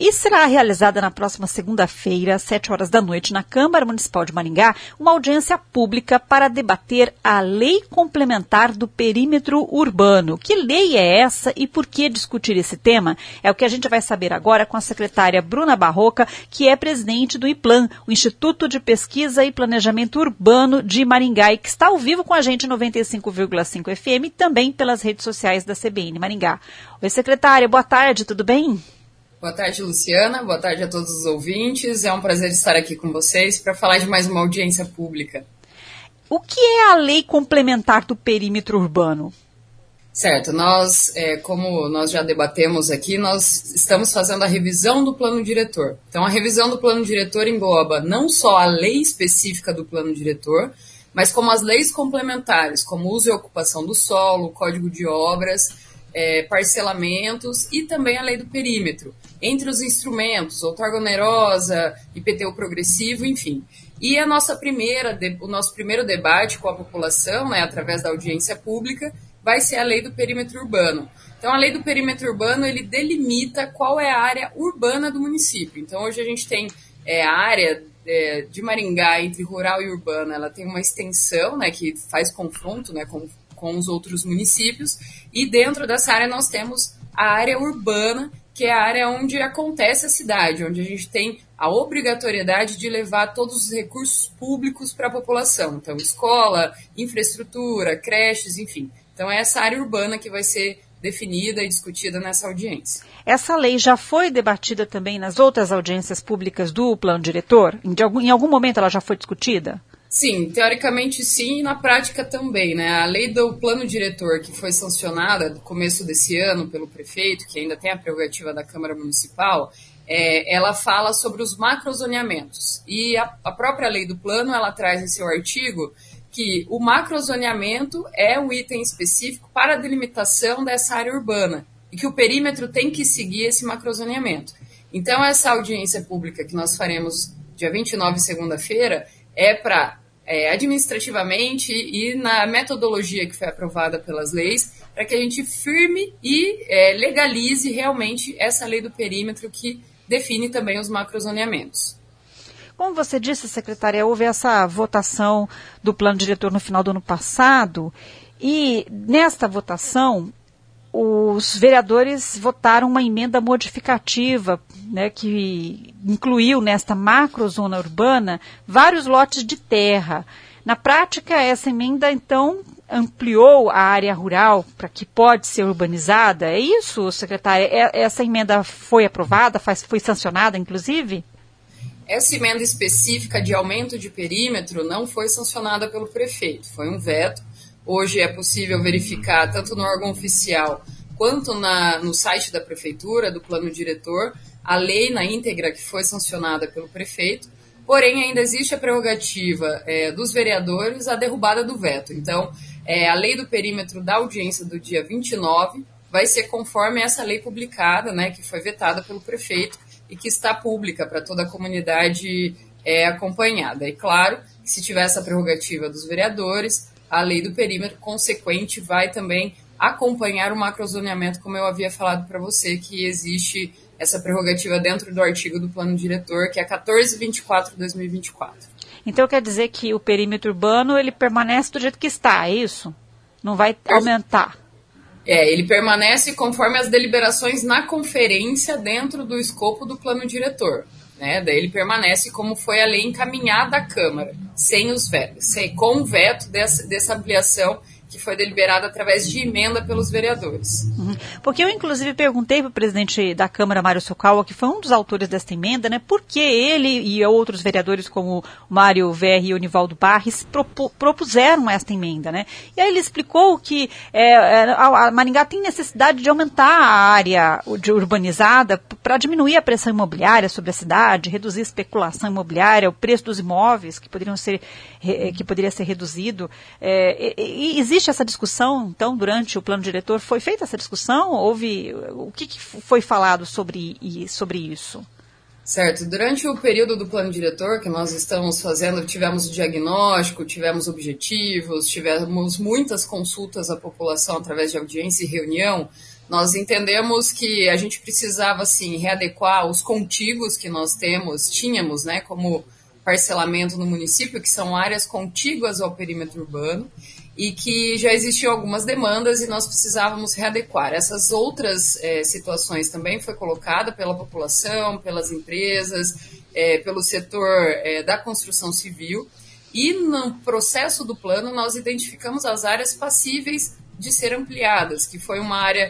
E será realizada na próxima segunda-feira, às 7 horas da noite, na Câmara Municipal de Maringá, uma audiência pública para debater a Lei Complementar do Perímetro Urbano. Que lei é essa e por que discutir esse tema? É o que a gente vai saber agora com a secretária Bruna Barroca, que é presidente do IPLAN, o Instituto de Pesquisa e Planejamento Urbano de Maringá, e que está ao vivo com a gente 95,5 FM e também pelas redes sociais da CBN Maringá. Oi, secretária, boa tarde, tudo bem? Boa tarde, Luciana. Boa tarde a todos os ouvintes. É um prazer estar aqui com vocês para falar de mais uma audiência pública. O que é a Lei Complementar do Perímetro Urbano? Certo, como nós já debatemos aqui, nós estamos fazendo a revisão do plano diretor. Então, a revisão do plano diretor engloba não só a lei específica do plano diretor, mas como as leis complementares, como uso e ocupação do solo, código de obras, parcelamentos e também a lei do perímetro, entre os instrumentos, outorga onerosa, IPTU progressivo, enfim. E o nosso primeiro debate com a população, através da audiência pública, vai ser a lei do perímetro urbano. Então, a lei do perímetro urbano, ele delimita qual é a área urbana do município. Então, hoje a gente tem a área de Maringá, entre rural e urbano, ela tem uma extensão, que faz confronto, com os outros municípios, e dentro dessa área nós temos a área urbana, que é a área onde acontece a cidade, onde a gente tem a obrigatoriedade de levar todos os recursos públicos para a população. Então, escola, infraestrutura, creches, enfim. Então, é essa área urbana que vai ser definida e discutida nessa audiência. Essa lei já foi debatida também nas outras audiências públicas do plano diretor? Em algum momento ela já foi discutida? Sim, teoricamente sim, e na prática também, A lei do plano diretor, que foi sancionada no começo desse ano pelo prefeito, que ainda tem a prerrogativa da Câmara Municipal, ela fala sobre os macrozoneamentos. E a própria lei do plano, ela traz em seu artigo que o macrozoneamento é um item específico para a delimitação dessa área urbana e que o perímetro tem que seguir esse macrozoneamento. Então, essa audiência pública que nós faremos dia 29, segunda-feira, é para, administrativamente e na metodologia que foi aprovada pelas leis, para que a gente firme e legalize realmente essa lei do perímetro que define também os macrozoneamentos. Como você disse, secretária, houve essa votação do plano diretor no final do ano passado e nesta votação os vereadores votaram uma emenda modificativa, que incluiu nesta macrozona urbana vários lotes de terra. Na prática, essa emenda, então, ampliou a área rural para que pode ser urbanizada. É isso, secretária? Essa emenda foi aprovada, foi sancionada, inclusive? Essa emenda específica de aumento de perímetro não foi sancionada pelo prefeito, foi um veto. Hoje é possível verificar, tanto no órgão oficial quanto no site da prefeitura, do plano diretor, a lei na íntegra que foi sancionada pelo prefeito, porém ainda existe a prerrogativa dos vereadores a derrubada do veto. Então, a lei do perímetro da audiência do dia 29 vai ser conforme essa lei publicada, que foi vetada pelo prefeito e que está pública para toda a comunidade acompanhada. E claro, que se tiver essa prerrogativa dos vereadores, a lei do perímetro consequente vai também acompanhar o macrozoneamento, como eu havia falado para você, que existe essa prerrogativa dentro do artigo do plano diretor, que é 1424/2024. Então quer dizer que o perímetro urbano ele permanece do jeito que está, é isso? Não vai aumentar? Ele permanece conforme as deliberações na conferência dentro do escopo do plano diretor. Daí ele permanece como foi a lei encaminhada à Câmara, sem os vetos, com o veto dessa ampliação que foi deliberada através de emenda pelos vereadores. Porque eu, inclusive, perguntei para o presidente da Câmara, Mário Sokawa, que foi um dos autores desta emenda, por que ele e outros vereadores, como o Mário Verri e o Nivaldo Barres, propuseram esta emenda, E aí ele explicou que a Maringá tem necessidade de aumentar a área urbanizada para diminuir a pressão imobiliária sobre a cidade, reduzir a especulação imobiliária, o preço dos imóveis que poderia ser reduzido. Existe essa discussão, então, durante o plano diretor? Foi feita essa discussão? O que foi falado sobre isso? Certo. Durante o período do plano diretor que nós estamos fazendo, tivemos o diagnóstico, tivemos objetivos, tivemos muitas consultas à população através de audiência e reunião, nós entendemos que a gente precisava, assim, readequar os contíguos que nós tínhamos, né, como parcelamento no município, que são áreas contíguas ao perímetro urbano, e que já existiam algumas demandas e nós precisávamos readequar. Essas outras situações também foi colocada pela população, pelas empresas, pelo setor da construção civil, e no processo do plano nós identificamos as áreas passíveis de ser ampliadas, que foi uma área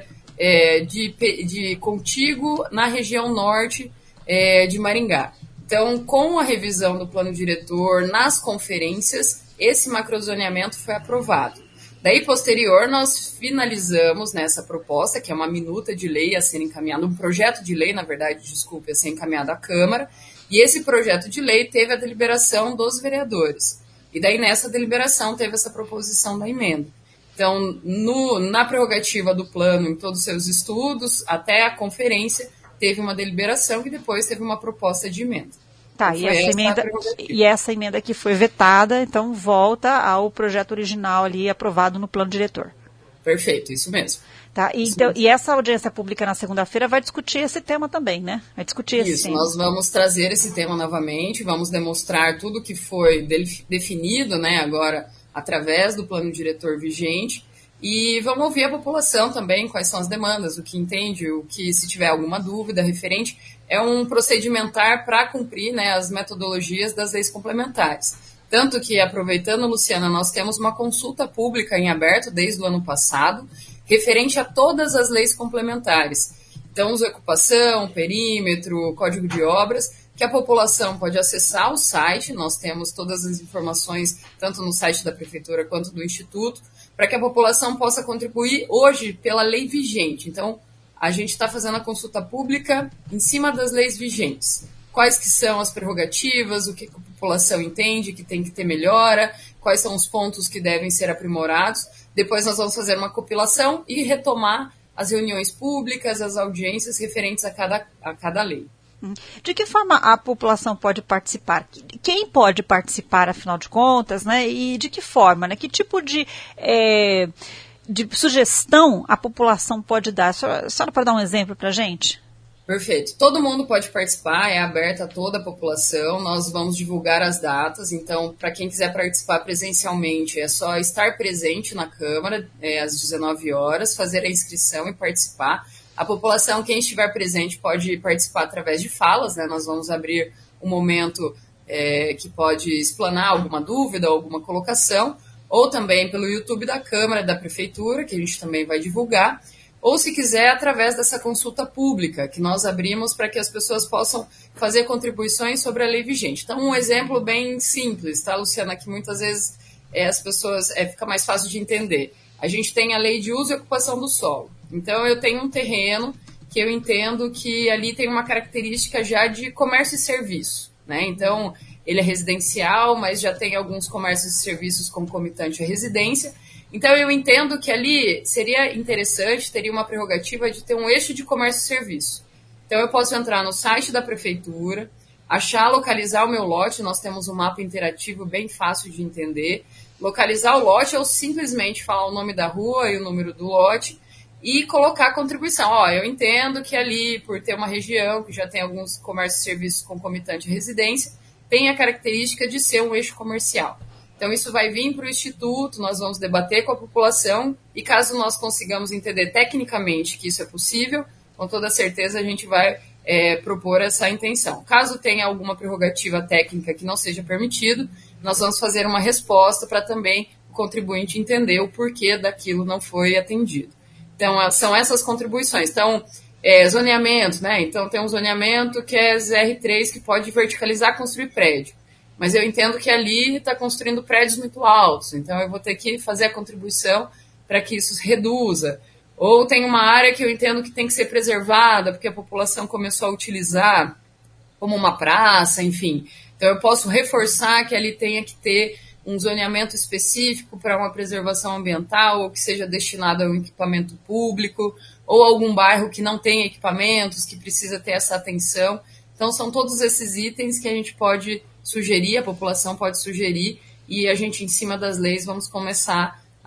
de contíguo na região norte de Maringá. Então, com a revisão do plano diretor nas conferências, esse macrozoneamento foi aprovado. Daí, posterior, nós finalizamos nessa proposta, que é uma minuta de lei a ser encaminhada, um projeto de lei, na verdade, desculpe, a ser encaminhado à Câmara, e esse projeto de lei teve a deliberação dos vereadores. E daí, nessa deliberação, teve essa proposição da emenda. Então, na prerrogativa do plano, em todos os seus estudos, até a conferência, teve uma deliberação e depois teve uma proposta de emenda. Tá, e essa emenda que foi vetada, então volta ao projeto original ali aprovado no plano diretor. Perfeito, isso mesmo. Tá, e essa audiência pública na segunda-feira vai discutir esse tema também, né? Vai discutir esse tema. Nós vamos trazer esse tema novamente, vamos demonstrar tudo que foi definido, né, agora através do plano diretor vigente, e vamos ouvir a população também, quais são as demandas, o que entende, o que, se tiver alguma dúvida referente, é um procedimentar para cumprir, né, as metodologias das leis complementares. Tanto que, aproveitando, Luciana, nós temos uma consulta pública em aberto desde o ano passado, referente a todas as leis complementares. Então, uso e ocupação, perímetro, código de obras, que a população pode acessar o site, nós temos todas as informações, tanto no site da Prefeitura quanto do Instituto, para que a população possa contribuir hoje pela lei vigente. Então, a gente está fazendo a consulta pública em cima das leis vigentes. Quais que são as prerrogativas, o que a população entende que tem que ter melhora, quais são os pontos que devem ser aprimorados. Depois nós vamos fazer uma compilação e retomar as reuniões públicas, as audiências referentes a cada lei. De que forma a população pode participar? Quem pode participar, afinal de contas, né? E de que forma, né? Que tipo de sugestão a população pode dar? A senhora pode dar um exemplo para a gente? Perfeito. Todo mundo pode participar, é aberto a toda a população. Nós vamos divulgar as datas, então, para quem quiser participar presencialmente, é só estar presente na Câmara às 19 horas, fazer a inscrição e participar. A população, quem estiver presente, pode participar através de falas, né? Nós vamos abrir um momento que pode explanar alguma dúvida, alguma colocação, ou também pelo YouTube da Câmara, da Prefeitura, que a gente também vai divulgar, ou se quiser, através dessa consulta pública, que nós abrimos para que as pessoas possam fazer contribuições sobre a lei vigente. Então, um exemplo bem simples, tá, Luciana, que muitas vezes as pessoas fica mais fácil de entender. A gente tem a lei de uso e ocupação do solo. Então, eu tenho um terreno que eu entendo que ali tem uma característica já de comércio e serviço, né? Então, ele é residencial, mas já tem alguns comércios e serviços concomitantes à residência. Então, eu entendo que ali seria interessante, teria uma prerrogativa de ter um eixo de comércio e serviço. Então, eu posso entrar no site da Prefeitura, localizar o meu lote, nós temos um mapa interativo bem fácil de entender, localizar o lote ou simplesmente falar o nome da rua e o número do lote e colocar a contribuição. Eu entendo que ali, por ter uma região que já tem alguns comércios e serviços concomitantes à residência, tem a característica de ser um eixo comercial. Então, isso vai vir para o Instituto, nós vamos debater com a população e caso nós consigamos entender tecnicamente que isso é possível, com toda certeza a gente vai propor essa intenção. Caso tenha alguma prerrogativa técnica que não seja permitido, nós vamos fazer uma resposta para também o contribuinte entender o porquê daquilo não foi atendido. Então, são essas contribuições. Então, zoneamento, né? Então, tem um zoneamento que é ZR3, que pode verticalizar, construir prédio. Mas eu entendo que ali está construindo prédios muito altos, então eu vou ter que fazer a contribuição para que isso reduza. Ou tem uma área que eu entendo que tem que ser preservada, porque a população começou a utilizar como uma praça, enfim. Então eu posso reforçar que ali tenha que ter um zoneamento específico para uma preservação ambiental, ou que seja destinado a um equipamento público, ou algum bairro que não tem equipamentos, que precisa ter essa atenção. Então são todos esses itens que a gente pode sugerir, a população pode sugerir, e a gente, em cima das leis, vamos começar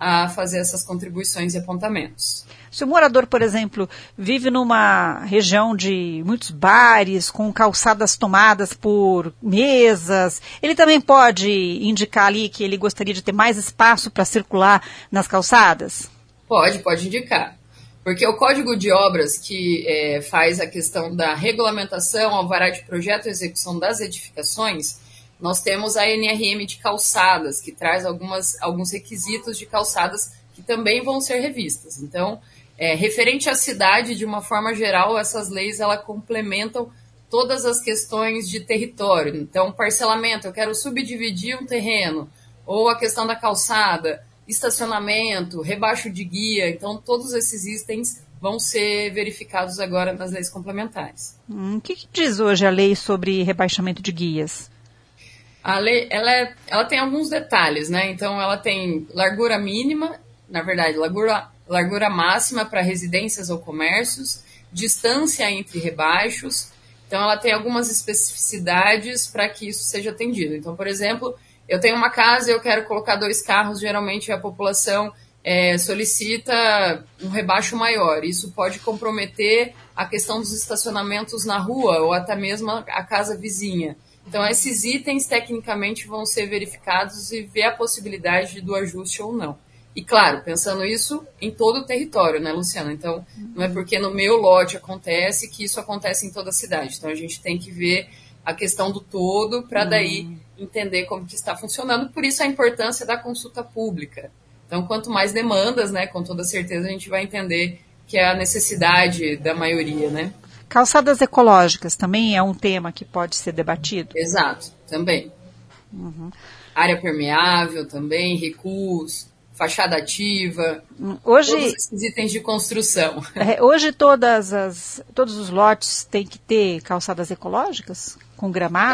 a fazer essas contribuições e apontamentos. Se o morador, por exemplo, vive numa região de muitos bares, com calçadas tomadas por mesas, ele também pode indicar ali que ele gostaria de ter mais espaço para circular nas calçadas? Pode indicar. Porque o Código de Obras, que faz a questão da regulamentação, alvará de projeto e execução das edificações, nós temos a NRM de calçadas, que traz alguns requisitos de calçadas que também vão ser revistas. Então, referente à cidade, de uma forma geral, essas leis elas complementam todas as questões de território. Então, parcelamento, eu quero subdividir um terreno, ou a questão da calçada, estacionamento, rebaixo de guia. Então, todos esses itens vão ser verificados agora nas leis complementares. O que diz hoje a lei sobre rebaixamento de guias? A lei, ela tem alguns detalhes, né? Então, ela tem largura mínima, na verdade, largura máxima para residências ou comércios, distância entre rebaixos. Então, ela tem algumas especificidades para que isso seja atendido. Então, por exemplo, eu tenho uma casa e eu quero colocar 2 carros, geralmente a população solicita um rebaixo maior. Isso pode comprometer a questão dos estacionamentos na rua ou até mesmo a casa vizinha. Então, esses itens, tecnicamente, vão ser verificados e ver a possibilidade do ajuste ou não. E, claro, pensando isso em todo o território, né, Luciana? Então, não é porque no meu lote acontece que isso acontece em toda a cidade. Então, a gente tem que ver a questão do todo para daí entender como que está funcionando. Por isso, a importância da consulta pública. Então, quanto mais demandas, né, com toda certeza, a gente vai entender que é a necessidade da maioria, né? Calçadas ecológicas também é um tema que pode ser debatido? Exato, também. Área permeável também, recuos, fachada ativa, hoje, todos esses itens de construção. Hoje todos os lotes têm que ter calçadas ecológicas? Com gramado?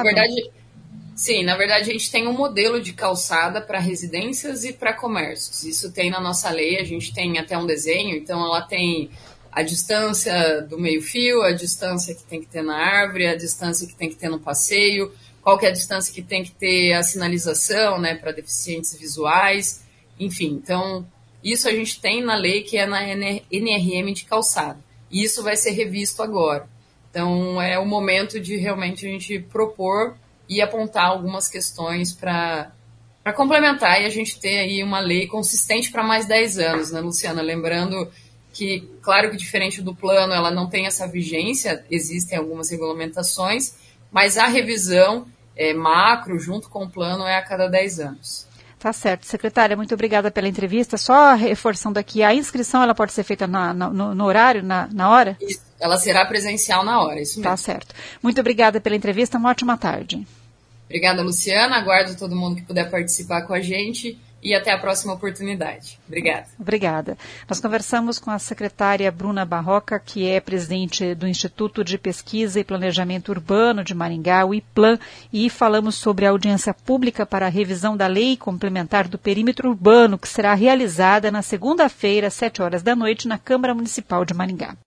Na verdade a gente tem um modelo de calçada para residências e para comércios. Isso tem na nossa lei, a gente tem até um desenho, então ela tem a distância do meio-fio, a distância que tem que ter na árvore, a distância que tem que ter no passeio, qual que é a distância que tem que ter a sinalização, né, para deficientes visuais, enfim. Então, isso a gente tem na lei, que é na NRM de calçada. E isso vai ser revisto agora. Então, é o momento de realmente a gente propor e apontar algumas questões para complementar e a gente ter aí uma lei consistente para mais 10 anos, né, Luciana? Lembrando que, claro que diferente do plano, ela não tem essa vigência, existem algumas regulamentações, mas a revisão macro, junto com o plano, é a cada 10 anos. Tá certo. Secretária, muito obrigada pela entrevista. Só reforçando aqui, a inscrição ela pode ser feita no horário, na hora? Isso, ela será presencial na hora, isso mesmo. Tá certo. Muito obrigada pela entrevista, uma ótima tarde. Obrigada, Luciana. Aguardo todo mundo que puder participar com a gente. E até a próxima oportunidade. Obrigada. Obrigada. Nós conversamos com a secretária Bruna Barroca, que é presidente do Instituto de Pesquisa e Planejamento Urbano de Maringá, o IPLAN, e falamos sobre a audiência pública para a revisão da Lei Complementar do Perímetro Urbano, que será realizada na segunda-feira, às 7 horas da noite, na Câmara Municipal de Maringá.